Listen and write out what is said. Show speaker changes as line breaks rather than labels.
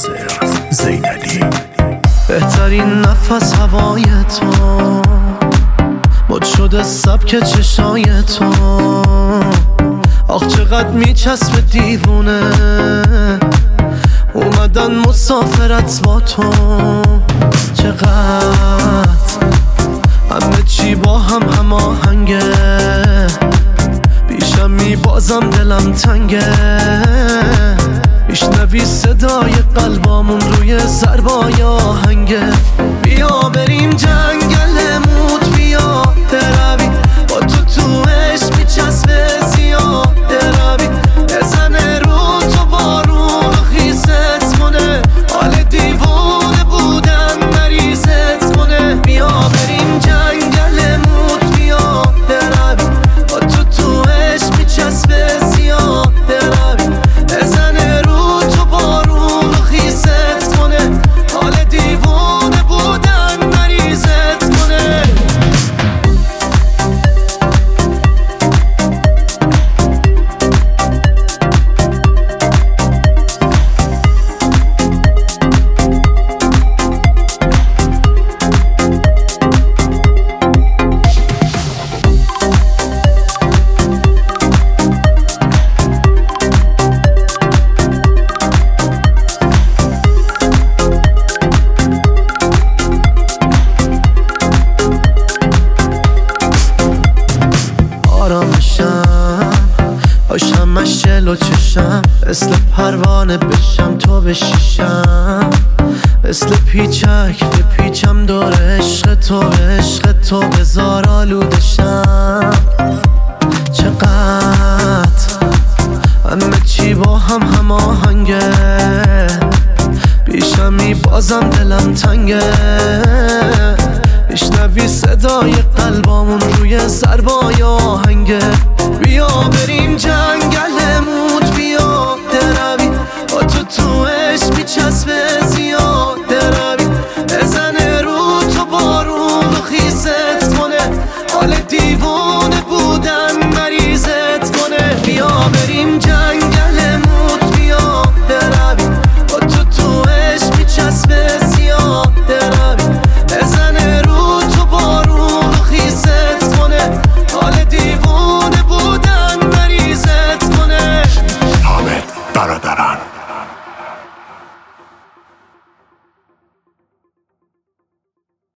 ناصر زینالی.
بهترین نفس هوای تو، مد شده سبک چشای تو. آخ چقدر میچسبه دیوونه، اومدن مسافرت با تو. چقدر همه چی با هم هماهنگه، پیشم میبازم دلم تنگه. میشنوی صدای قلبامون روی ضربای آهنگه. بیا بریم جنگل موت، بیا بروی با تو عشق میچسبه زیاد بروی. بزنه رو تو بارون و خیست کنه، حال دیوونه بودن مریضت کنه. بیا بریم جنگل موت، بیا بروی با تو عشق میچسبه زیاد بروی. بزنه رو تو بارون و خیست کنه، حال دیوونه بودن مریضت کنه. آرامشم باشم مشل و چشم، مثل پروانه بشم تو بشیشم. مثل پیچک پیچم دور عشق تو، عشق تو بزار آلودشم. چقدر همه چی با هم هماهنگه، پیشم میبازم دلم تنگه. میشنوی صدای قلبامون روی ضربای آهنگه. بیا بریم جنگل موت، بیا بروی با تو عشق میچسبه